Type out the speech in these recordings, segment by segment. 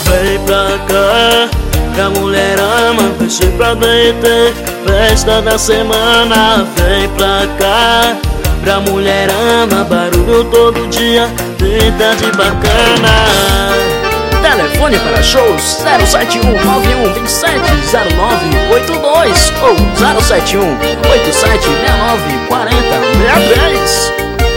vem pra cá, pra mulherama, vai ser pra derreter. Festa da semana, vem pra cá, pra mulherama, barulho todo dia, trinta de bacana. Telefone para shows 071 91 27 0982 ou 071 87 69 40 63.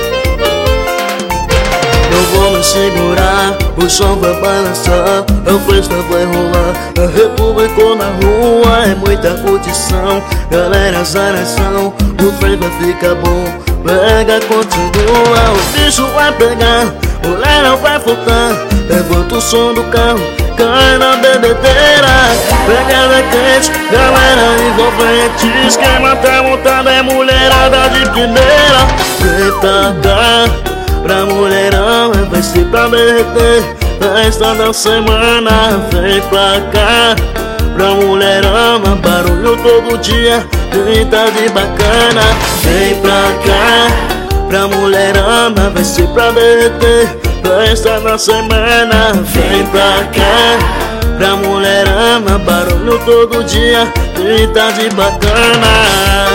Eu vou me segurar, o som vai balançar, a festa vai rolar, a república na rua é muita curtição. Galera, zaração, o trem vai ficar bom. Pega, continua, o bicho vai pegar, mulher não vai faltar. Levanta o som do carro, cai na bebedeira. Pegada quente, galera envolvente, esquema tá montado, é mulherada de primeira. Vem pra cá, pra mulherama, vai ser pra derreter. Festa da semana, vem pra cá, pra mulherama, barulho todo dia, trinta de bacana. Vem pra cá, pra mulherama, vai ser pra derreter. Festa da semana, vem pra cá, pra mulherama, barulho todo dia, trinta de bacana.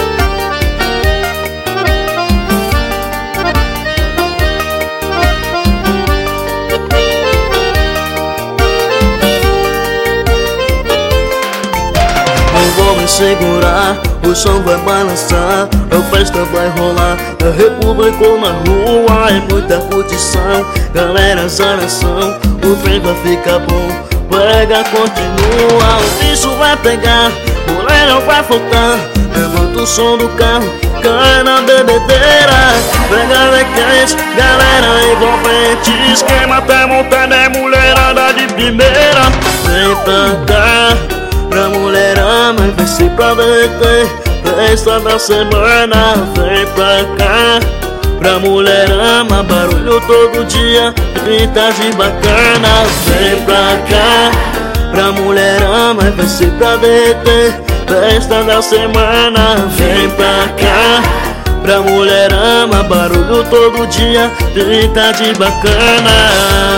Vou me segurar, o som vai balançar, a festa vai rolar, a república na rua é muita curtição. Galera, zaração, o trem vai ficar bom. Pega, continua, o bicho vai pegar, mulher não vai faltar. Levanta o som do carro, cai na bebedeira. Pegada quente, galera envolvente, esquema tá montado, é mulherada de primeira. Vem pra cá, pra mulherama, vai ser pra derreter. Festa da semana, vem pra cá, pra mulherama, barulho todo dia, trinta de bacana. Vem pra cá, pra mulherama, vai ser pra derreter. Festa da semana, vem pra cá, pra mulherama, barulho todo dia, trinta de bacana.